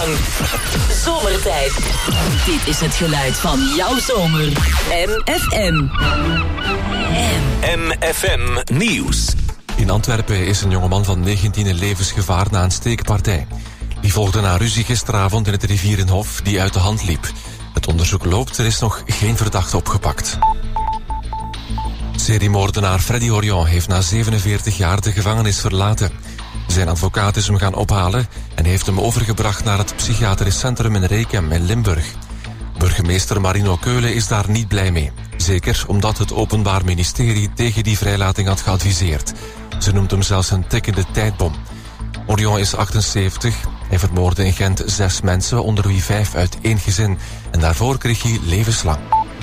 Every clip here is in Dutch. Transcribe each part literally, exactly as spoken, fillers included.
lang. Zomertijd. Dit is het geluid van jouw zomer. M F M. M F M Nieuws. In Antwerpen is een jongeman van negentien in levensgevaar na een steekpartij. Die volgde na ruzie gisteravond in het Rivierenhof die uit de hand liep. Het onderzoek loopt, er is nog geen verdachte opgepakt. Seriemoordenaar Freddy Orion heeft na zevenenveertig jaar de gevangenis verlaten. Zijn advocaat is hem gaan ophalen en heeft hem overgebracht naar het psychiatrisch centrum in Rekem in Limburg. Burgemeester Marino Keulen is daar niet blij mee. Zeker omdat het Openbaar Ministerie tegen die vrijlating had geadviseerd. Ze noemt hem zelfs een tikkende tijdbom. Orion is achtenzeventig. Hij vermoordde in Gent zes mensen, onder wie vijf uit één gezin. En daarvoor kreeg hij levenslang.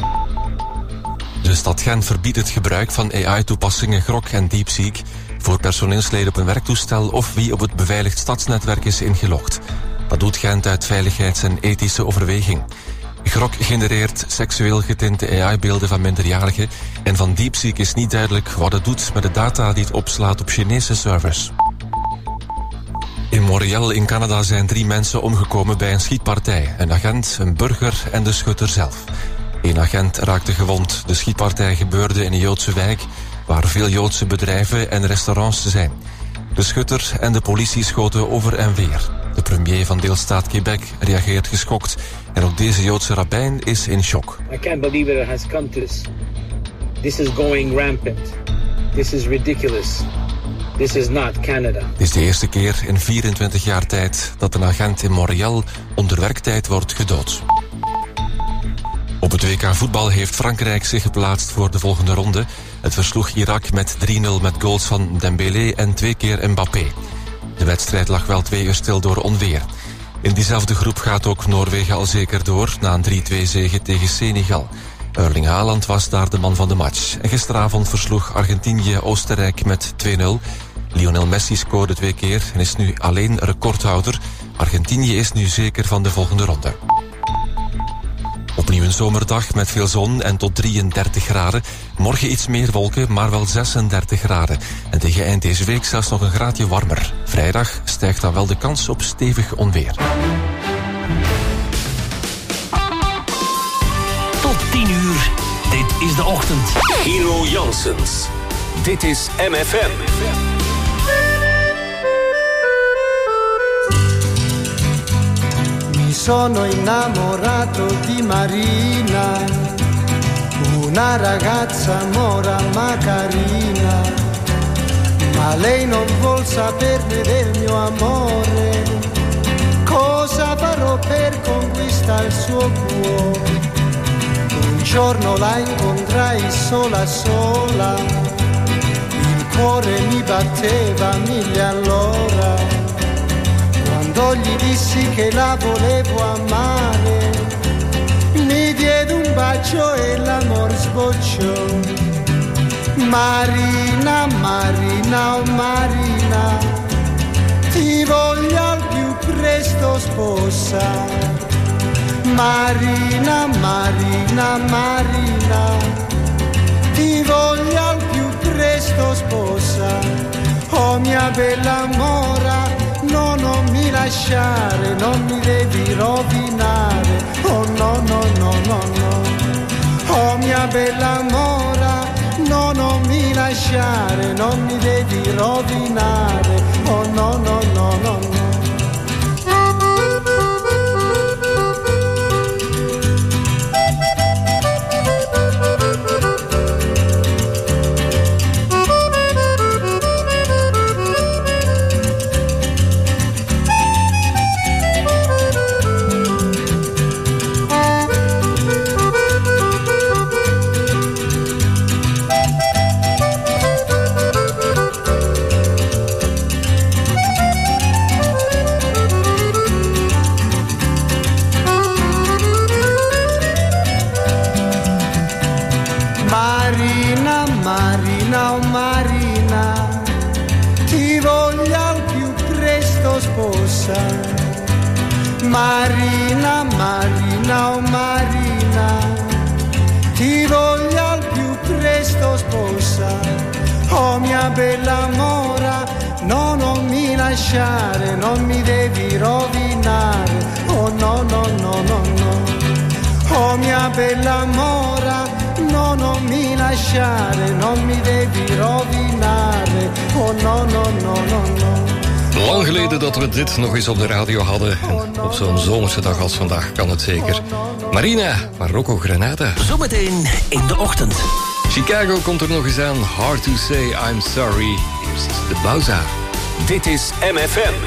De stad Gent verbiedt het gebruik van A I-toepassingen Grok en DeepSeek voor personeelsleden op een werktoestel of wie op het beveiligd stadsnetwerk is ingelogd. Dat doet Gent uit veiligheids- en ethische overweging. Grok genereert seksueel getinte A I-beelden van minderjarigen en van DeepSeek is niet duidelijk wat het doet met de data die het opslaat op Chinese servers. In Montreal in Canada zijn drie mensen omgekomen bij een schietpartij. Een agent, een burger en de schutter zelf. Eén agent raakte gewond. De schietpartij gebeurde in een Joodse wijk waar veel Joodse bedrijven en restaurants zijn. De schutter en de politie schoten over en weer. De premier van deelstaat Quebec reageert geschokt. En ook deze Joodse rabbijn is in shock. I can't believe it has come to this. This is going rampant. This is ridiculous. This is not Canada. Het is de eerste keer in vierentwintig jaar tijd dat een agent in Montreal onder werktijd wordt gedood. Op het W K voetbal heeft Frankrijk zich geplaatst voor de volgende ronde. Het versloeg Irak met drie nul met goals van Dembélé en twee keer Mbappé. De wedstrijd lag wel twee uur stil door onweer. In diezelfde groep gaat ook Noorwegen al zeker door na een drie-twee zege tegen Senegal. Erling Haaland was daar de man van de match. En gisteravond versloeg Argentinië Oostenrijk met twee nul. Lionel Messi scoorde twee keer en is nu alleen recordhouder. Argentinië is nu zeker van de volgende ronde. Opnieuw een zomerdag met veel zon en tot drieëndertig graden. Morgen iets meer wolken, maar wel zesendertig graden. En tegen eind deze week zelfs nog een graadje warmer. Vrijdag stijgt dan wel de kans op stevig onweer. Tot tien uur. Dit is de ochtend. Gino Janssens. Dit is M F M. Mi sono innamorato di Marina, una ragazza mora ma carina, ma lei non vuol saperne del mio amore. Cosa farò per conquistare il suo cuore? Un giorno la incontrai sola sola, il cuore mi batteva mille all'ora. Quando gli dissi che la volevo amare, mi diede un bacio e l'amor sbocciò. Marina, Marina, oh Marina, ti voglio al più presto sposare. Marina, Marina, Marina, ti voglio al più presto sposare. Oh mia bella mora, no, non mi lasciare, non mi devi rovinare. Oh no, no, no, no, no. Oh mia bella mora, no, non mi lasciare, non mi devi rovinare. Oh no, no, no, no, no. Marina, oh Marina, ti voglio al più presto sposare. Marina, Marina, oh Marina, ti voglio al più presto sposare. Oh mia bella mora, no, non mi lasciare, non mi devi rovinare, oh no no no no no, oh mia bella mora, no non mi lasciare, non mi devi rovinare, oh no no no no no. Lang geleden dat we dit nog eens op de radio hadden. En op zo'n zomerse dag als vandaag kan het zeker. Marina, Marokko, Grenada. Zometeen in de ochtend. Chicago komt er nog eens aan. Hard to say I'm sorry. Eerst de Bauza. Dit is M F M.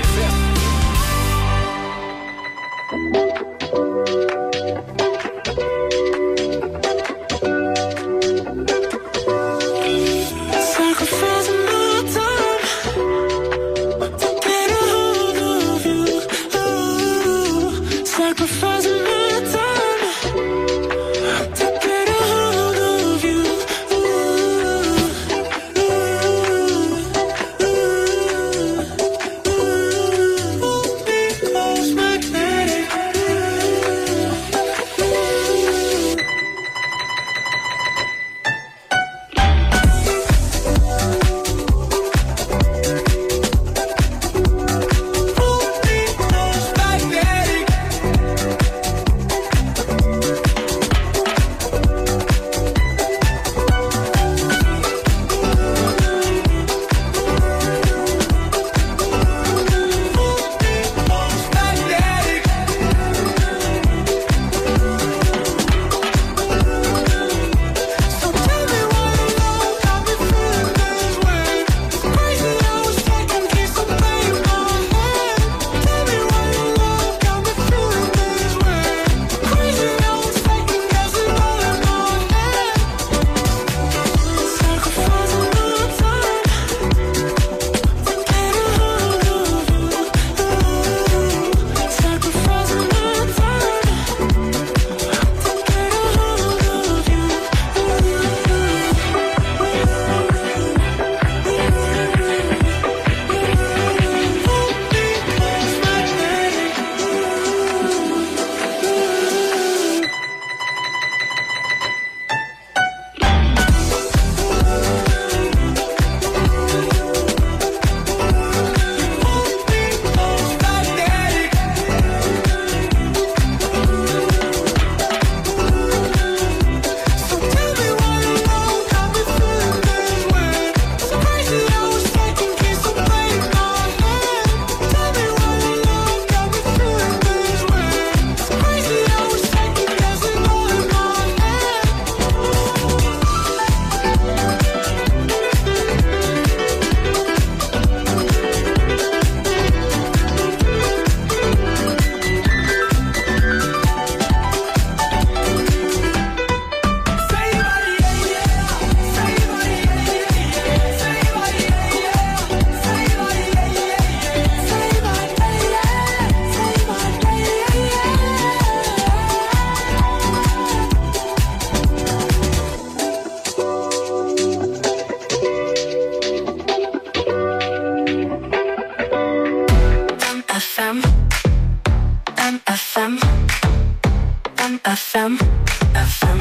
F M, F M.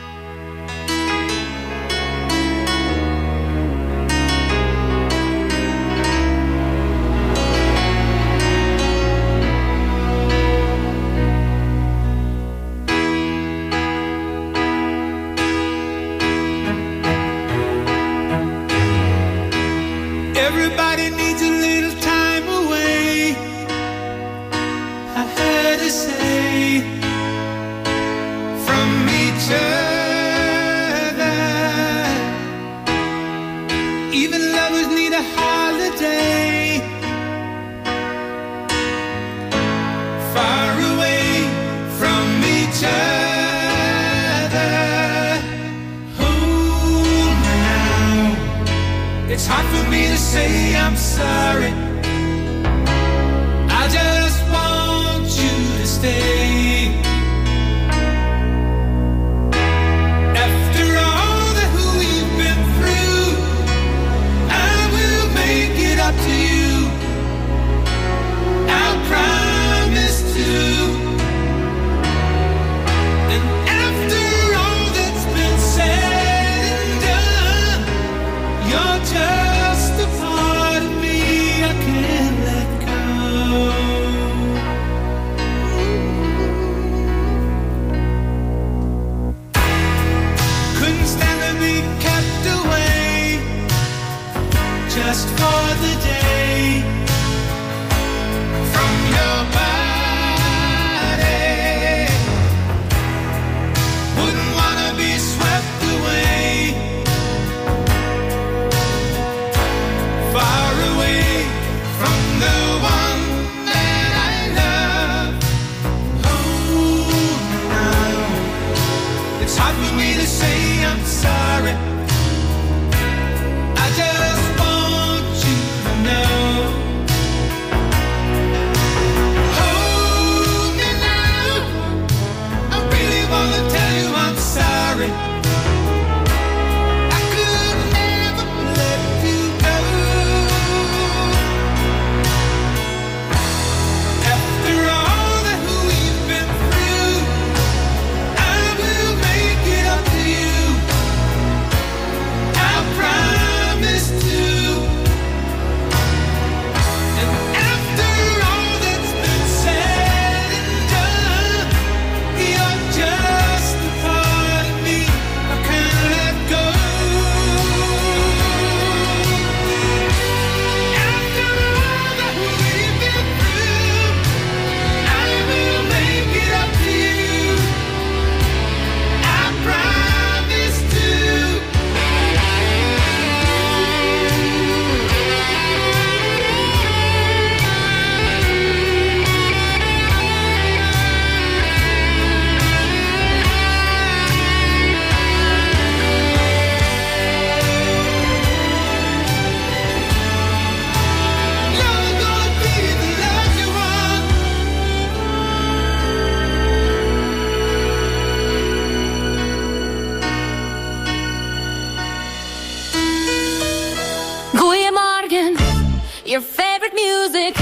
Everybody needs a little time away, I heard her say, from each other. Even lovers need a holiday, far away from each other. Hold me now, it's hard for me to say I'm sorry. I just want you to stay. After all that we've been through, I will make it up to you. I promise to. And after all that's been said and done, you're just a part of me I can music.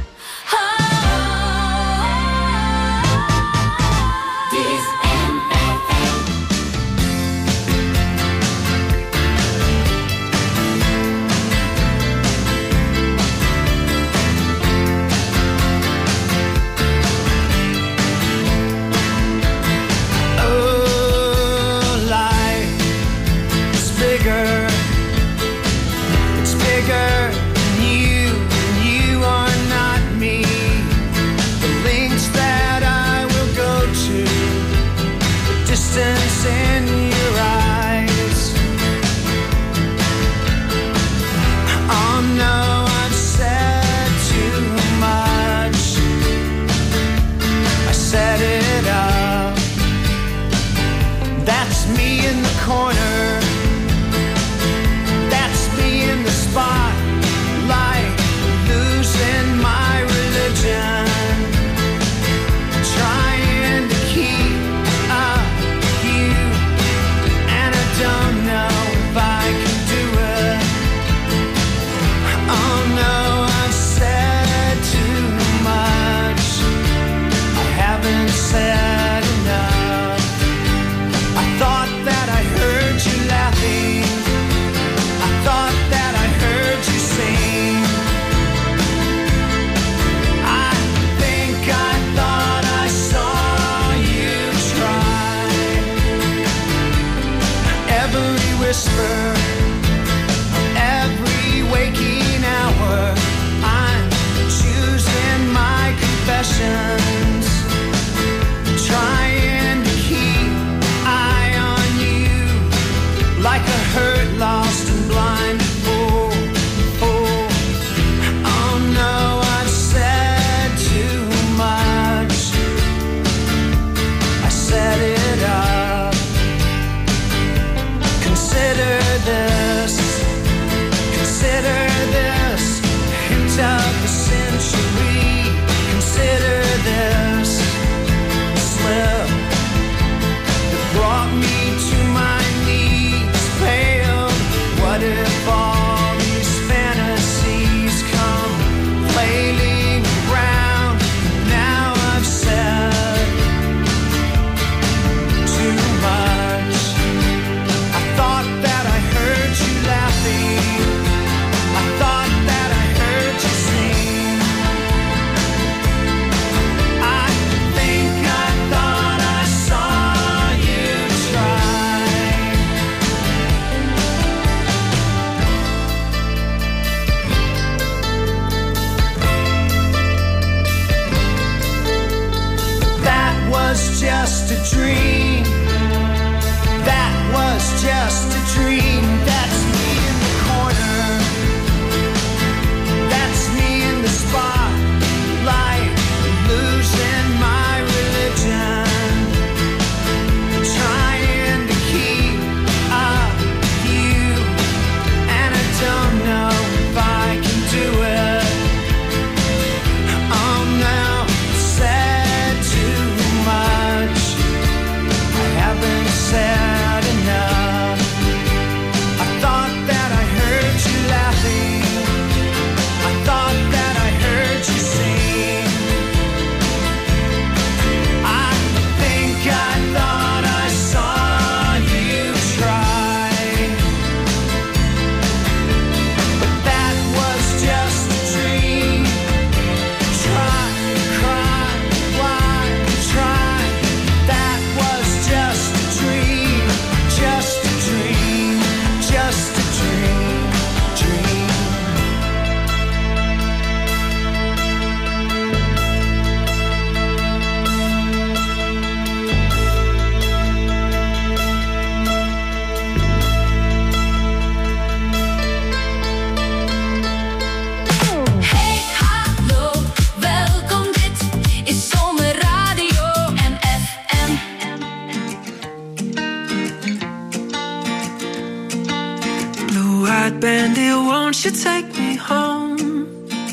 Bandit, won't you take me home?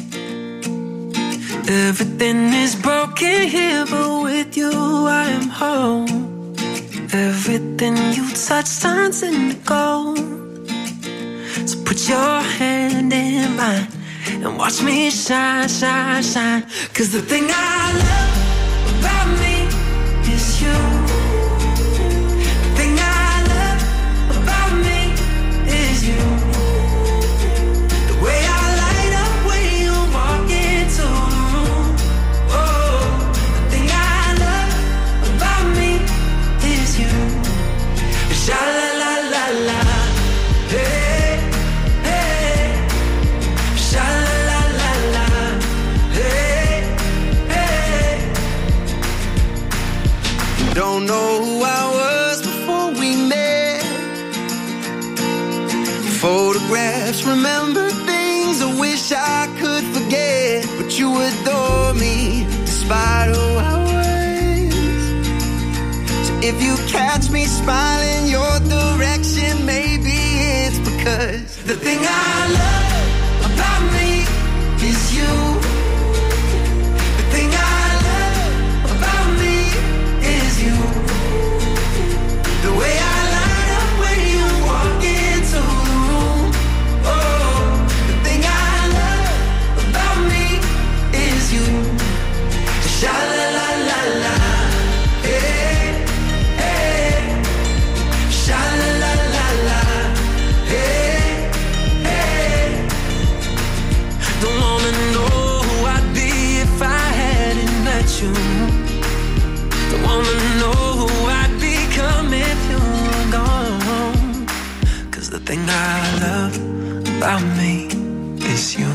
Everything is broken here, but with you I am home. Everything you touch turns into gold. So put your hand in mine and watch me shine, shine, shine. Cause the thing I love about me is you. The thing I love about me is you. The way I light up when you walk into the room. Oh, the thing I love about me is you. Sha la la la la, hey, hey. Sha la la la la, hey, hey. Don't know who I was before we met. Photographs, remember things I wish I could forget. But you adore me despite who I was. So if you catch me smiling your direction, maybe it's because the thing I love about me is you. The thing I love about me is you. The way I light up when you walk into the room. Oh, the thing I love about me is you. Sha la la la la, hey, hey. Sha la la la la, hey, hey. Don't wanna know who I'd be if I hadn't met you. Don't wanna know who I'd become if you were gone. Cause the thing I love about me is you.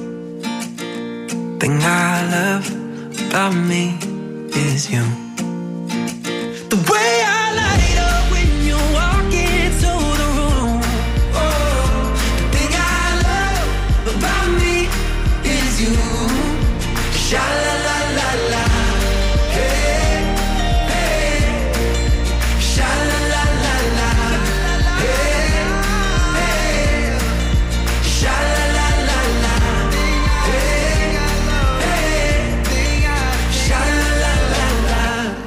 Thing I love about me is you. The way I light up when you walk into the room. Oh, the thing I love about me is you. Sha la la la la, hey, hey. Sha la la la la, hey, hey. Sha la la la la, hey, hey. Sha la la la la.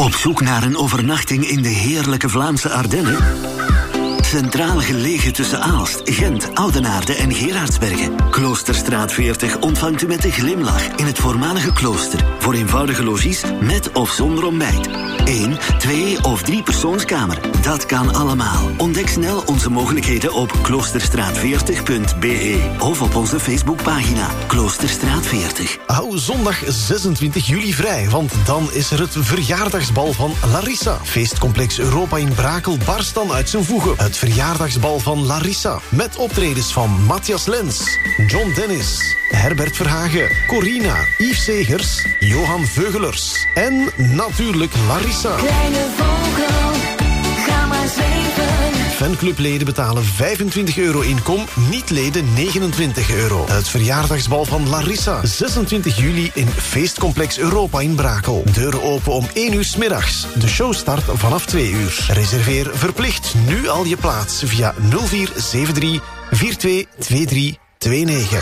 Op zoek naar een overnachting in de heerlijke Vlaamse Ardennen? Centraal gelegen tussen Aalst, Gent, Oudenaarde en Gerardsbergen. Kloosterstraat veertig ontvangt u met een glimlach in het voormalige klooster. Voor eenvoudige logies met of zonder ontbijt. Eén, twee of drie persoonskamer. Dat kan allemaal. Ontdek snel onze mogelijkheden op kloosterstraat veertig punt b e of op onze Facebookpagina Kloosterstraat veertig. Hou zondag zesentwintig juli vrij, want dan is er het verjaardagsbal van Larissa. Feestcomplex Europa in Brakel barst dan uit zijn voegen. Het verjaardagsbal van Larissa. Met optredens van Matthias Lens, John Dennis, Herbert Verhagen, Corina, Yves Segers, Johan Veugelers en natuurlijk Larissa. Kleine vogel, ga maar zweven. Fanclubleden betalen vijfentwintig euro inkom, niet-leden negenentwintig euro. Het verjaardagsbal van Larissa, zesentwintig juli in Feestcomplex Europa in Brakel. Deuren open om één uur 's middags. De show start vanaf twee uur. Reserveer verplicht nu al je plaats via nul vier zeven drie vier twee twee drie twee negen.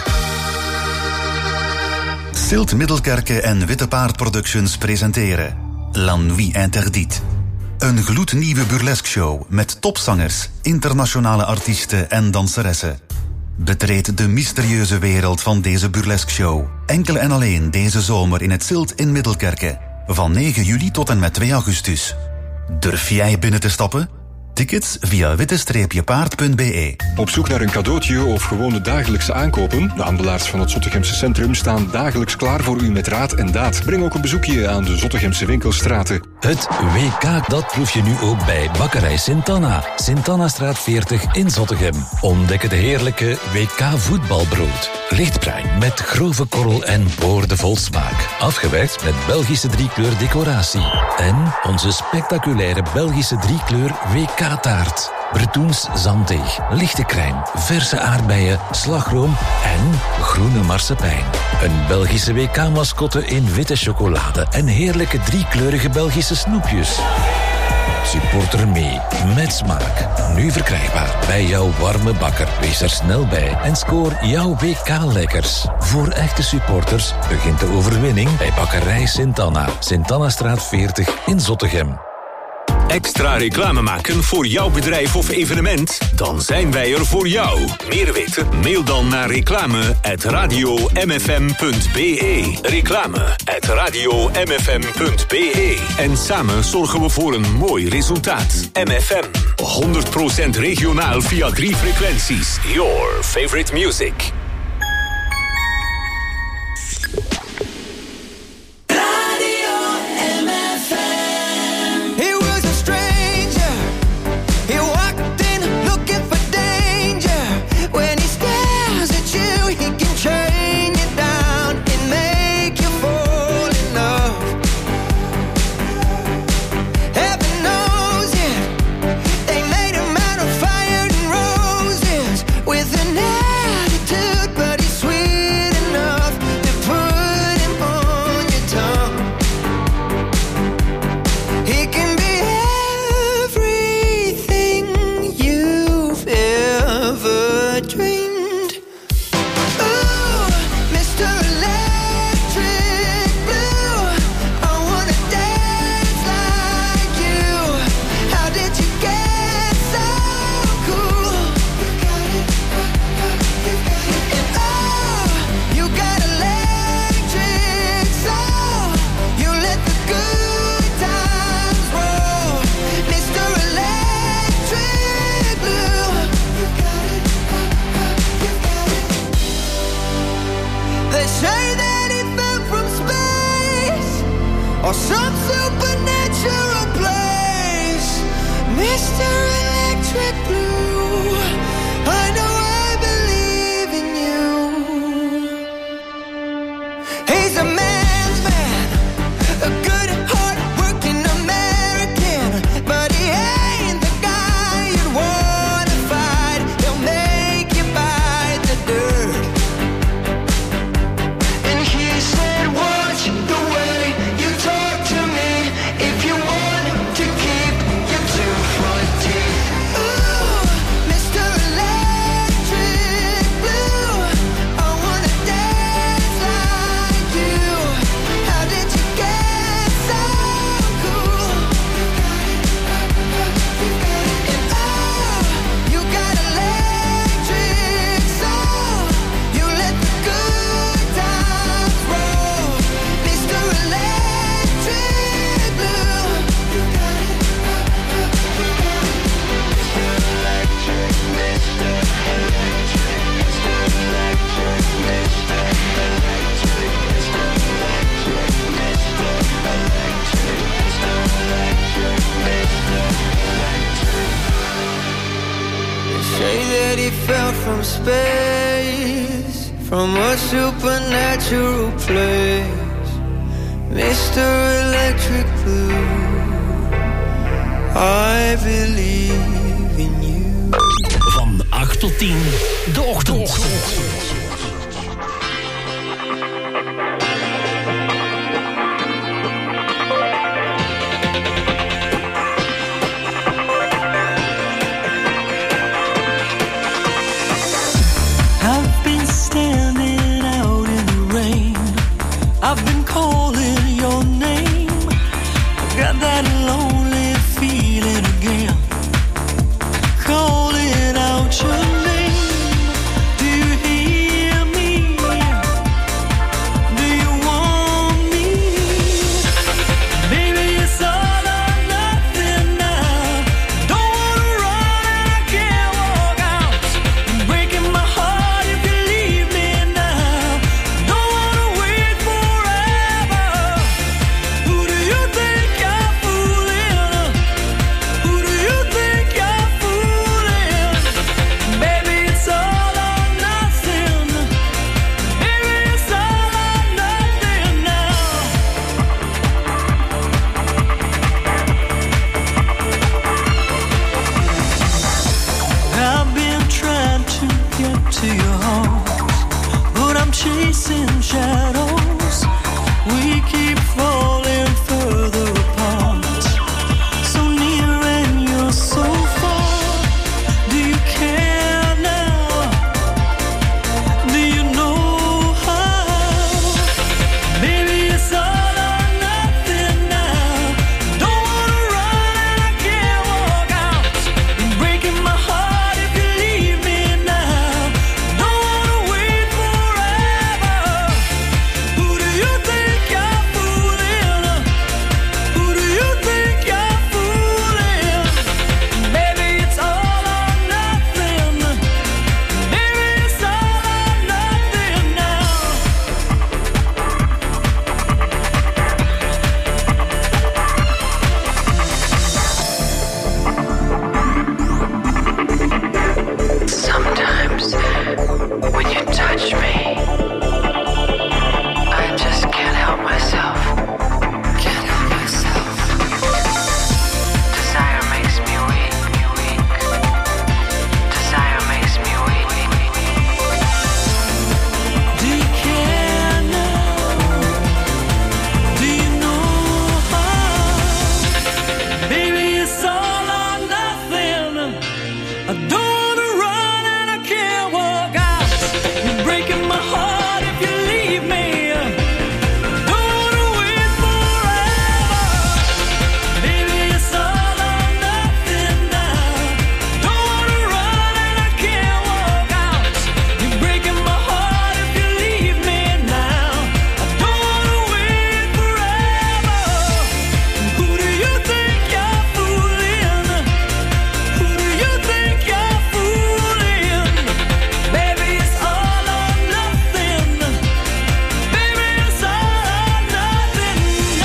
Silt Middelkerke en Witte Paard Productions presenteren La Nuit Interdite. Een gloednieuwe burlesque-show met topzangers, internationale artiesten en danseressen. Betreed de mysterieuze wereld van deze burlesque-show. Enkel en alleen deze zomer in het Silt in Middelkerke. Van negen juli tot en met twee augustus. Durf jij binnen te stappen? Tickets via witte paard punt b e. Op zoek naar een cadeautje of gewone dagelijkse aankopen? De handelaars van het Zottegemse centrum staan dagelijks klaar voor u met raad en daad. Breng ook een bezoekje aan de Zottegemse winkelstraten. Het W K, dat proef je nu ook bij Bakkerij Sint-Anna. Sint-Anna-straat veertig in Zottegem. Ontdek het heerlijke W K voetbalbrood. Lichtbruin met grove korrel en boordevol smaak. Afgewerkt met Belgische driekleur decoratie. En onze spectaculaire Belgische driekleur W K-taart. Bretoens zanddeeg, lichte crème, verse aardbeien, slagroom en groene marsepein. Een Belgische W K-mascotte in witte chocolade en heerlijke driekleurige Belgische snoepjes. Supporter mee, met smaak. Nu verkrijgbaar bij jouw warme bakker. Wees er snel bij en scoor jouw W K-lekkers. Voor echte supporters begint de overwinning bij Bakkerij Sint-Anna. Sint-Anna-straat veertig in Zottegem. Extra reclame maken voor jouw bedrijf of evenement? Dan zijn wij er voor jou. Meer weten? Mail dan naar reclame at radio m f m punt b e. Reclame at radio m f m punt b e. En samen zorgen we voor een mooi resultaat. M F M, honderd procent regionaal via drie frequenties. Your favorite music. or some supernatural place. Mister Electric Blue, I know I believe in you. He's a man's man, a good hard working American, but he ain't the guy you'd wanna fight. He'll make you bite the dirt. And he said, watch the way you talk to me if you want to keep your two front teeth. Ooh, Mister Electric Blue, I wanna dance like you. from a supernatural place, Mister Electric Blue, I believe in you. Van acht tot tien, de ochtend. I've been standing out in the rain, I've been calling your name, got that lonely feeling again, calling out your name. Do you hear me? Do you want me? Baby, it's all or nothing now. Don't wanna run and I can't walk out. You're breaking my heart if you leave me now. Don't wanna wait forever. Who do you think you're fooling? Who do you think you're fooling? Baby, it's all or nothing. Baby, it's all or nothing now. I've been trying to get to your heart, but I'm chasing shadows. We keep falling further apart, so near and you're so far. Do you care now? Do you know how? Baby, it's all or nothing now. Don't wanna run and I can't walk out. You're breaking my heart if you leave me now. Don't wanna wait forever. Who do you think you're fooling? Who do you think you're fooling? Baby, it's all or nothing. Baby, it's all or nothing now. Sometimes when you touch me, I just can't help myself. Can't help myself. Desire makes me weak, me weak. Desire makes me weak. Do you care now? Do you know how? Baby, it's all or nothing. I don't wanna run and I can't walk out. You're breaking my heart if you leave me. Don't wanna wait forever. Baby, it's all or nothing now. Don't wanna run and I can't walk out. You're breaking my heart if you leave me now. I don't wanna wait forever. Who do you think you're fooling? Who do you think you're fooling? Baby, it's all or nothing. Baby, it's all or nothing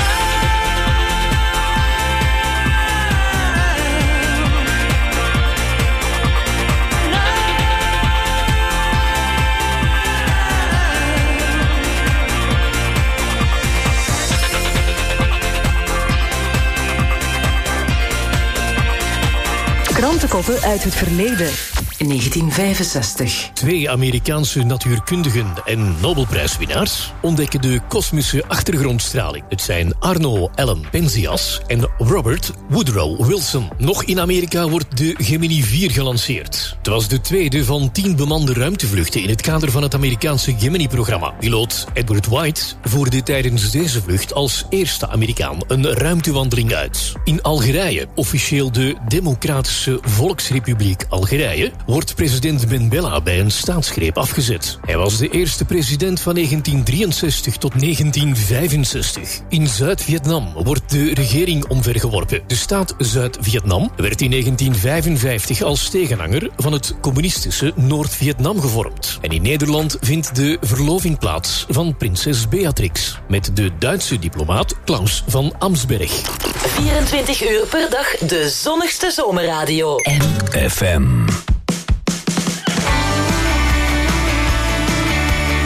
Krantenkoppen uit het verleden. negentien vijfenzestig. Twee Amerikaanse natuurkundigen en Nobelprijswinnaars ontdekken de kosmische achtergrondstraling. Het zijn Arno Allen Penzias en Robert Woodrow Wilson. Nog in Amerika wordt de Gemini vier gelanceerd. Het was de tweede van tien bemande ruimtevluchten in het kader van het Amerikaanse Gemini-programma. Piloot Edward White voerde tijdens deze vlucht als eerste Amerikaan een ruimtewandeling uit. In Algerije, officieel de Democratische Volksrepubliek Algerije, wordt president Ben Bella bij een staatsgreep afgezet. Hij was de eerste president van negentien drieënzestig tot negentien vijfenzestig. In Zuid-Vietnam wordt de regering omvergeworpen. De staat Zuid-Vietnam werd in negentien vijfenvijftig als tegenhanger van het communistische Noord-Vietnam gevormd. En in Nederland vindt de verloving plaats van prinses Beatrix met de Duitse diplomaat Klaus van Amsberg. vierentwintig uur per dag de zonnigste zomerradio. M F M.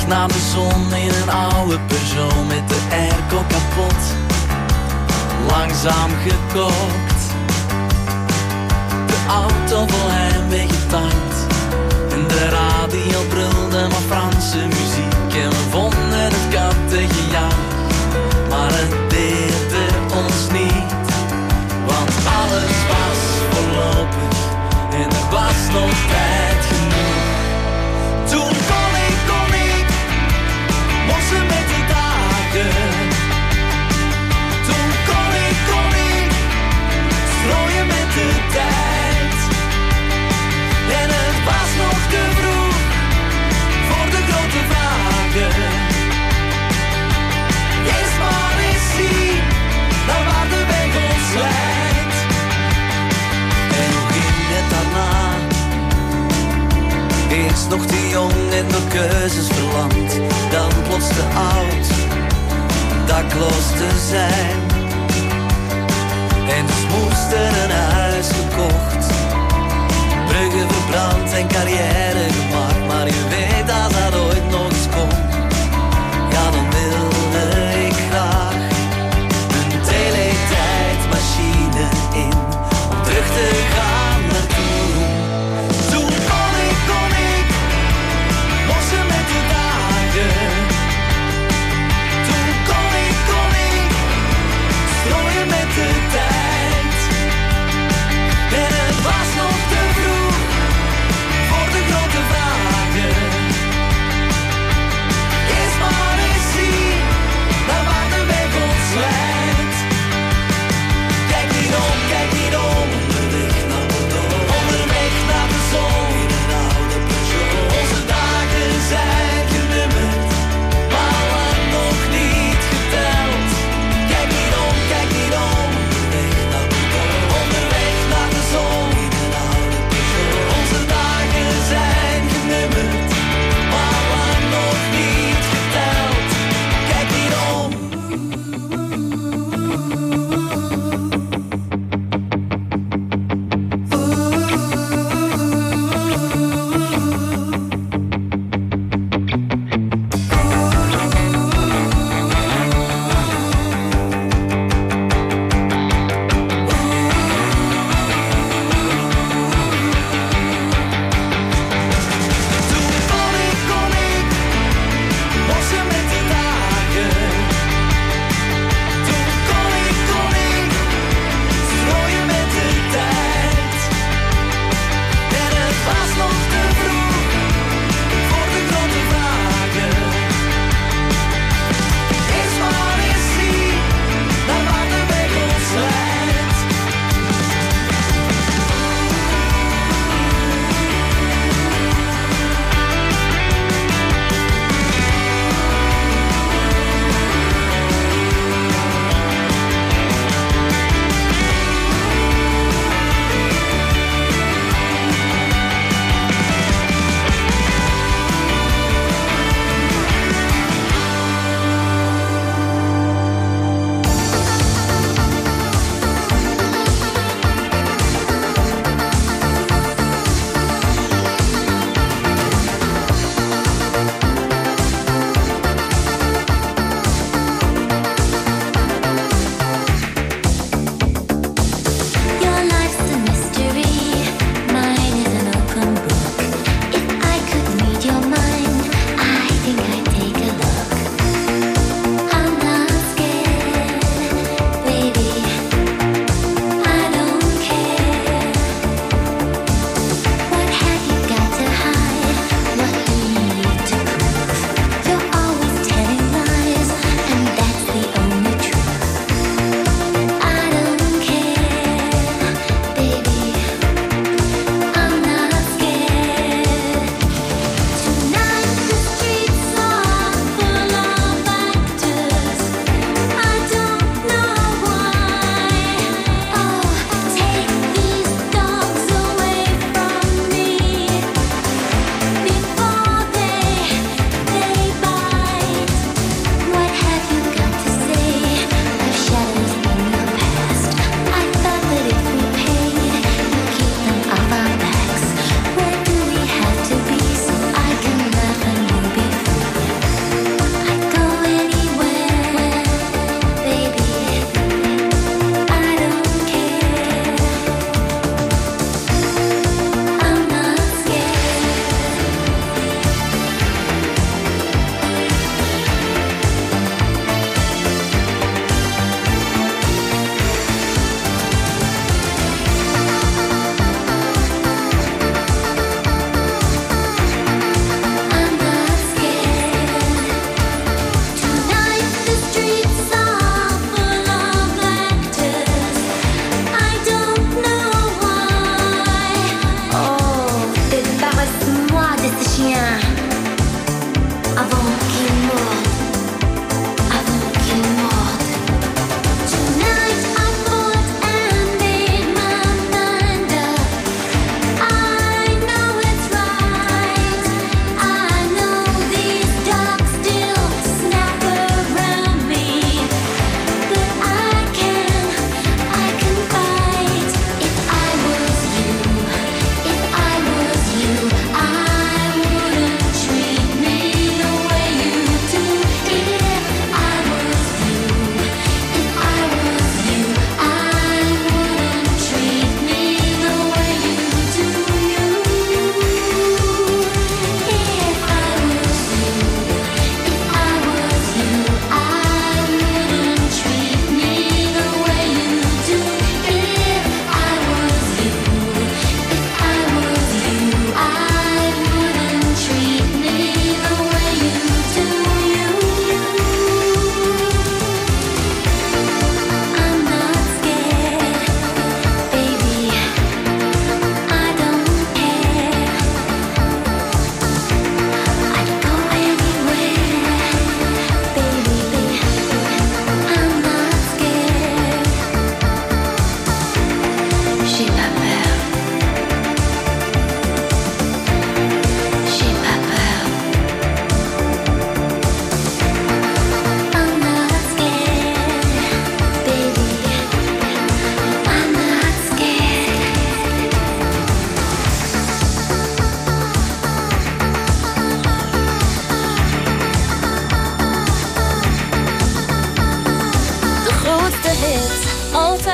weg naar de zon in een oude Peugeot met de airco kapot. Langzaam gekookt. De auto vol heimwee getankt. En de radio brulde maar Franse muziek. En we vonden het kattengejank. Maar het deerde ons niet. Want alles was voorlopig. En er was nog tijd genoeg. Toen kon ik, kon ik morsen met de dagen. Toen kon ik, kon ik strooien met de tijd. En het was nog te vroeg voor de grote vragen. Eerst maar eens zien naar waar de weg ons leidt. En hoe ging het daarna? Eerst nog te jong en door keuzes verlamd. Dan plots te oud, dakloos te zijn. En dus moest er een huis gekocht. Bruggen verbrand en carrière gemaakt. Maar je weet als dat ooit nog eens komt. Ja, dan wilde ik graag een teletijdmachine in. Om terug te gaan naar toen. Toen kon ik, kon ik morsen met de dagen. Toen kon ik, kon ik strooien met de tijd. En het was nog te vroeg voor de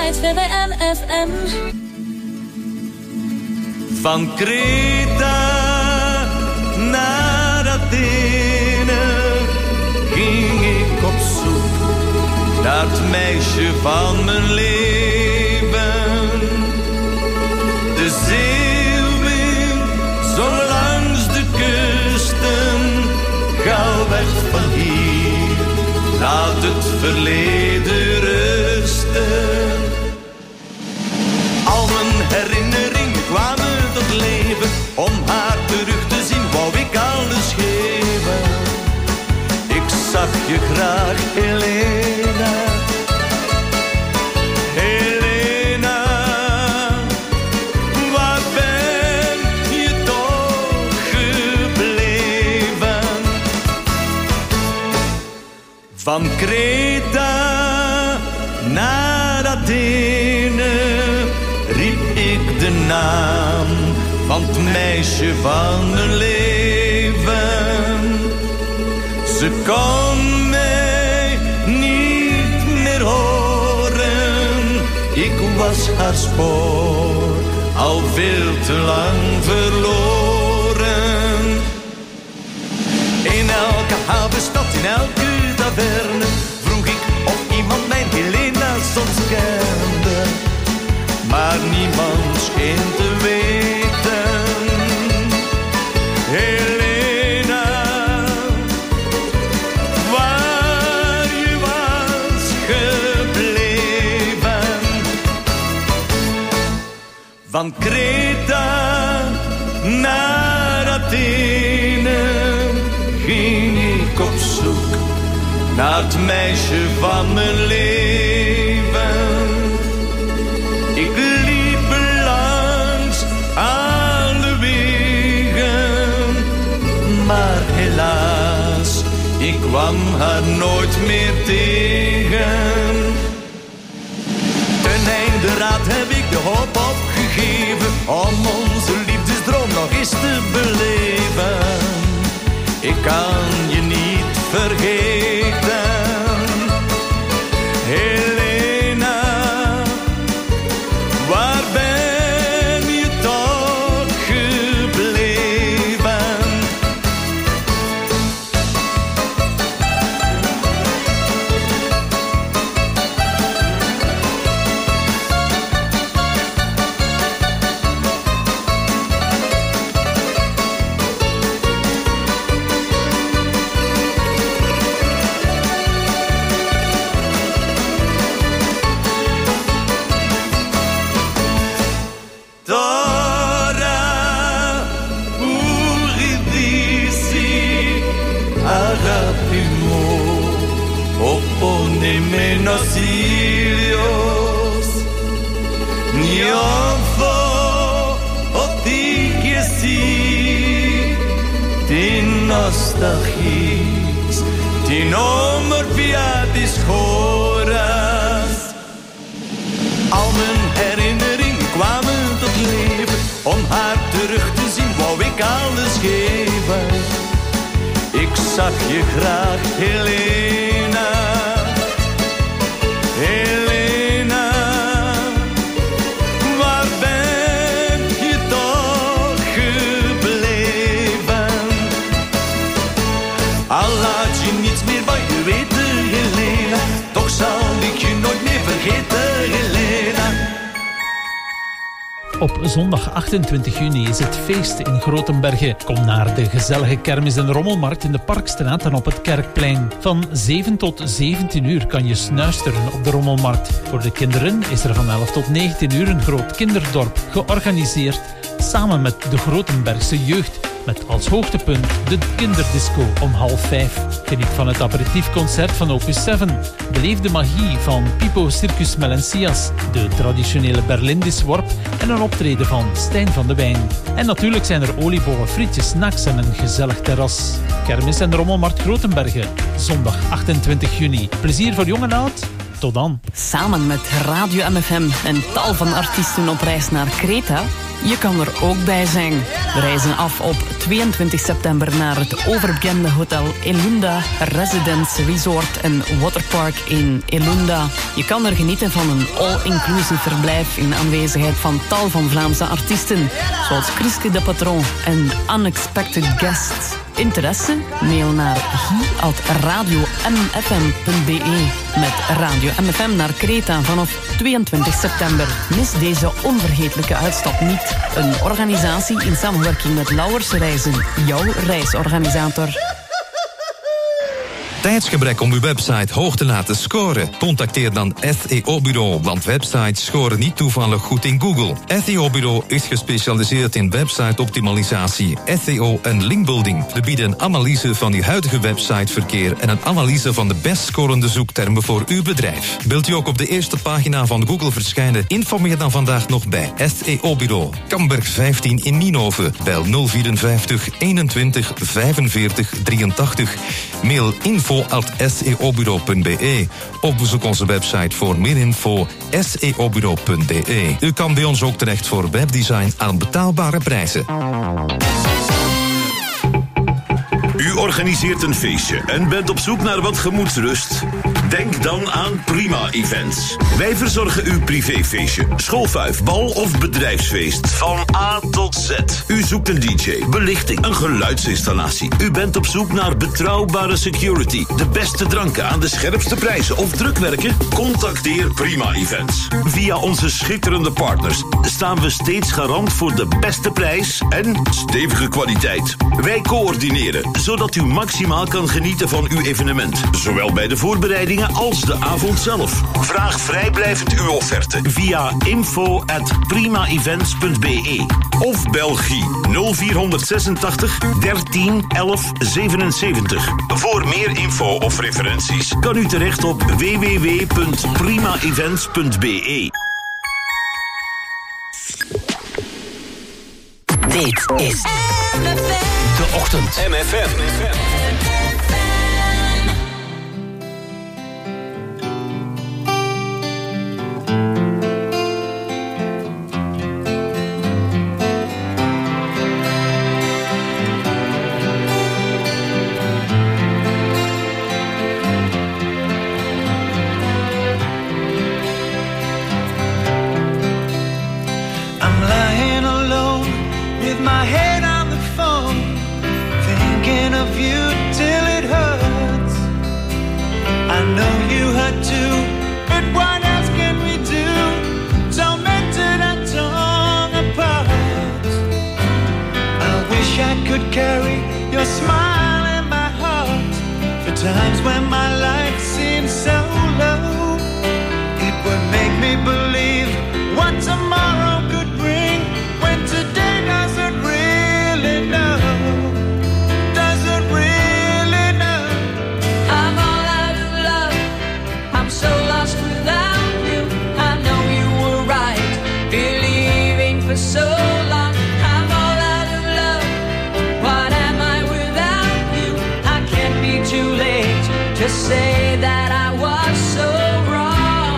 geluid V W M F M. Van Kreta naar Athene ging ik op zoek naar het meisje van mijn leven. De zeewind zong langs de kusten, ga weg van hier, laat het verleden rusten. Al mijn herinneringen kwamen tot leven, om haar terug te zien wou ik alles geven. Ik zag je graag, Helena. Helena, waar ben je toch gebleven? Van Kreta naar Athene riep ik de naam van het meisje van mijn leven. Ze kon mij niet meer horen, ik was haar spoor al veel te lang verloren. In elke havenstad, in elke taverne vroeg ik of iemand mijn Helena soms kende, maar niemand scheen te weten. Helena, waar je was gebleven. Van Kreta naar Athene ging ik op zoek naar het meisje van mijn leven. Ik liep langs alle wegen, maar helaas, ik kwam haar nooit meer tegen. Ten einde raad heb ik de hoop opgegeven om onze liefdesdroom nog eens te beleven. Ik kan je niet vergeten, Helena. Waar ben je toch gebleven? Menos hilios, niofo otikiesi, την νοσταλγής, την ομορφιά της χώρας. Al mijn herinneringen kwamen tot leven, om haar terug te zien wou ik alles geven. Ik zag je graag, Helena. Helena, waar ben je toch gebleven? Al laat je niets meer van je weten, Helena, toch zal ik je nooit meer vergeten, Helena. Op zondag achtentwintig juni is het feest in Grotenbergen. Kom naar de gezellige kermis- en rommelmarkt in de Parkstraat en op het Kerkplein. Van zeven tot zeventien uur kan je snuisteren op de rommelmarkt. Voor de kinderen is er van elf tot negentien uur een groot kinderdorp georganiseerd samen met de Grotenbergse jeugd. Met als hoogtepunt de kinderdisco om half vijf. Geniet van het aperitiefconcert van Opus zeven. Beleef de magie van Pipo Circus Melencias, de traditionele Berlindisworp en een optreden van Stijn van de Wijn. En natuurlijk zijn er oliebollen, frietjes, snacks en een gezellig terras. Kermis en Rommelmarkt Grotenbergen, zondag achtentwintig juni. Plezier voor jong en oud. Tot dan. Samen met Radio M F M en tal van artiesten op reis naar Kreta Je kan er ook bij zijn. We reizen af op tweeëntwintig september naar het overbekende hotel Elunda Residence Resort en Waterpark in Elunda. Je kan er genieten van een all-inclusive verblijf in aanwezigheid van tal van Vlaamse artiesten, zoals Chriske de Patron en Unexpected Guests. Interesse? Mail naar guy at radio m f m punt b e met Radio M F M naar Kreta vanaf tweeëntwintig september. Mis deze onvergetelijke uitstap niet. Een organisatie in samenwerking met Lauwers Reizen, jouw reisorganisator. Tijdsgebrek om uw website hoog te laten scoren? Contacteer dan S E O-bureau, want websites scoren niet toevallig goed in Google. S E O-bureau is gespecialiseerd in website-optimalisatie, S E O en linkbuilding. We bieden een analyse van uw huidige websiteverkeer en een analyse van de best scorende zoektermen voor uw bedrijf. Wilt u ook op de eerste pagina van Google verschijnen? Informeer dan vandaag nog bij S E O-bureau. Kamberg vijftien in Nienhoven. Bel nul vierenvijftig eenentwintig vijfenveertig drieëntachtig. Mail info at s e o bureau punt b e of bezoek onze website voor meer info s e o bureau punt b e. U kan bij ons ook terecht voor webdesign aan betaalbare prijzen. U organiseert een feestje en bent op zoek naar wat gemoedsrust? Denk dan aan Prima Events. Wij verzorgen uw privéfeestje, schoolfuif, bal of bedrijfsfeest. Van A tot Z. U zoekt een D J, belichting, een geluidsinstallatie. U bent op zoek naar betrouwbare security, de beste dranken aan de scherpste prijzen of drukwerken? Contacteer Prima Events. Via onze schitterende partners staan we steeds garant voor de beste prijs en stevige kwaliteit. Wij coördineren, zodat u maximaal kan genieten van uw evenement. Zowel bij de voorbereidingen als de avond zelf. Vraag vrijblijvend uw offerte via info at prima events punt b e of Belgie nul vierhonderdzesentachtig dertien elf zevenenzeventig. Voor meer info of referenties kan u terecht op w w w punt prima events punt b e. Dit is De Ochtend. M F M. I'm lying alone with my head on the phone, thinking of you till it hurts. I know you hurt too, but what else can we do? Tormented and torn apart. I wish I could carry your smile in my heart for times when my life seems so low. It would make me believe what tomorrow could bring when today doesn't really know. Doesn't really know. I'm all out of love. I'm so lost without you. I know you were right, believing for so long. I'm all out of love. What am I without you? I can't be too late to say that I was so wrong.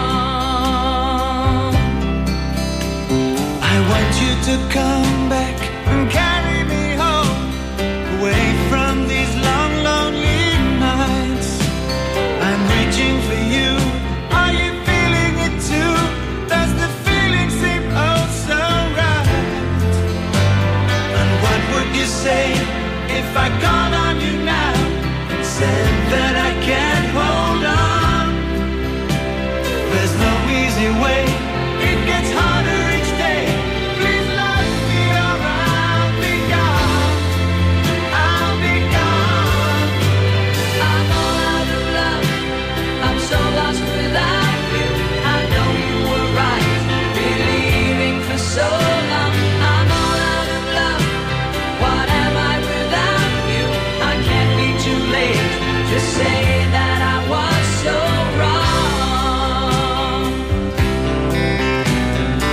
I want you to come back and carry me home, away from these long, lonely nights. I'm reaching for you. Are you feeling it too? Does the feeling seem oh so right? And what would you say if I called on you now and said that I can't hold on? There's no easy way. It gets harder each day. Please love me or I'll be gone. I'll be gone. I'm all out of love. I'm so lost without you. I know you were right, believing for so long. I'm all out of love. What am I without you? I can't be too late to say that I was so wrong.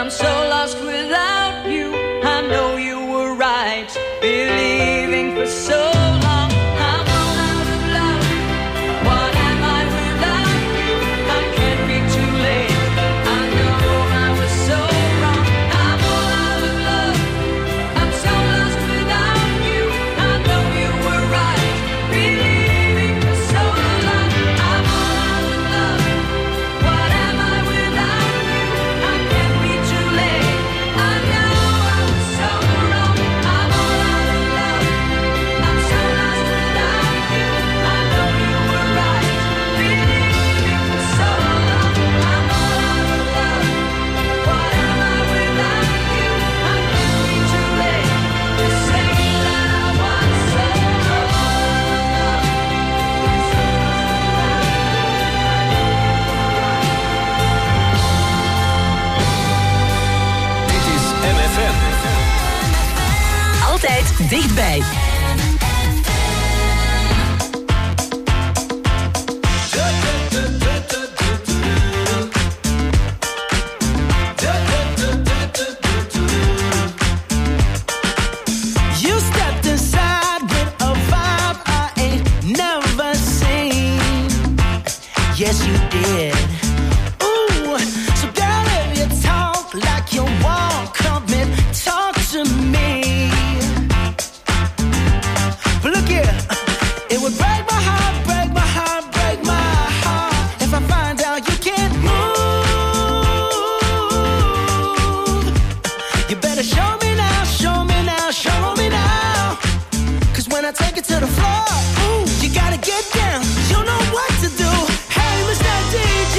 I'm so lost without you. I know you were right, believing for so long. I'm all out of love. What am I without you? I can't be too late. I know I was so wrong. I'm all out of love. I'm so lost without you. I know you were right, believing for so long. I'm all out of love. What am I without you? I can't be too late. I know I was so wrong. I'm all out of love. I'm so lost without you. I know you were right, believing for so long. I'm all out of love. What am I without you? I can't be too late to say that I was so Dit is M F M. Altijd dichtbij. You stepped inside with a vibe I ain't never seen. Yes, you did. Ooh, so girl, if you talk like you walk, come and talk to me. But look here, it would break my heart, break my heart, break my heart if I find out you can't move. You better show me now, show me now, show me now. Cause when I take it to the floor, ooh, you gotta get down. You know what to do. Hey, Mister D J,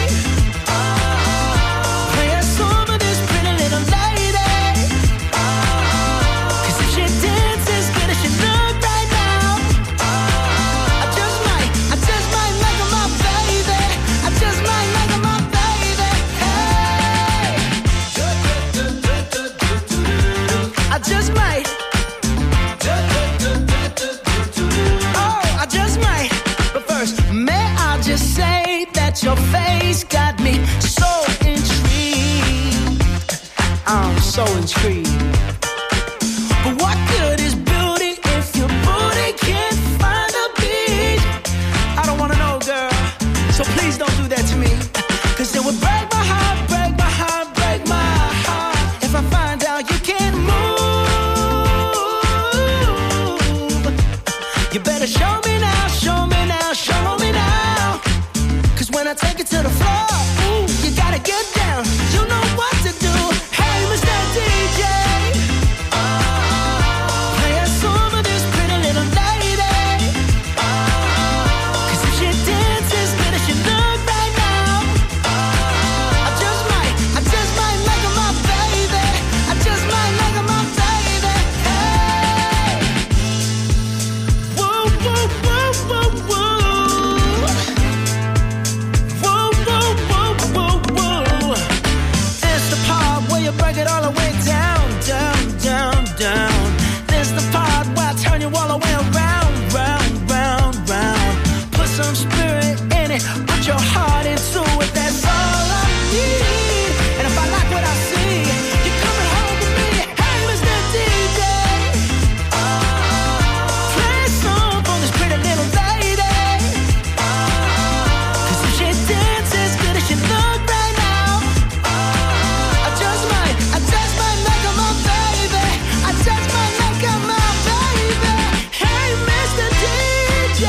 play a song for this pretty little lady. Cause if she dances good as she look right now, I just might, I just might make her my baby. I just might make her my baby. Hey, I just might. Oh, I just might. But first, may I just say that your face got me so intrigued. I'm so intrigued. But what good is beauty if your booty can't find a beat? I don't wanna know, girl. So please don't do that to me. Cause it would break my heart, break my heart, break my heart if I find out you can't move. You better show me now, show me now, show me now. Cause when I take it to the floor, ooh, you gotta get down. You know what to do. Hey, Mister D J, play a song for this pretty little lady. Cause if she dances good as she look right now, I just might, I just might make her my baby. I just might make her my baby. Hey, woo, woo, woo, woo, woo. Woo, woo, woo, woo, woo. It's the part where you break it all the way down, down, down, down. This the part where I turn you all the way around, round, round, round. Put some spirit in it, put your heart into it. That's all I need. And if I like what I see, you're coming home with me. Hey, Mister D J, play a song for this pretty little lady. Cause if she dances good as she look right now, I just might, I just might make her my baby. I just might make her my baby. Hey, Mister D J,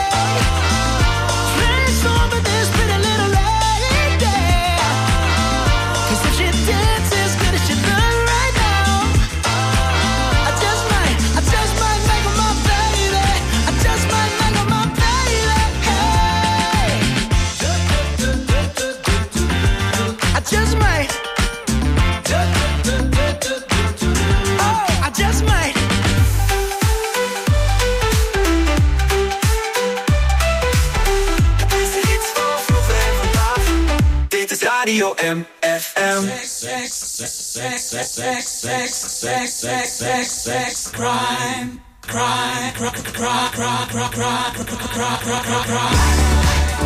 play a song for this pretty little lady. Cause if she dances good as she look right now, I just might, I just might make her my baby. I just might make her my baby. Hey, I just might. Oh, I just might. Deze hits van vroeger en vandaag. Dit is Radio M F M. Crime, crime, crime, crime, crime, crime, crime, crime, crime, crime.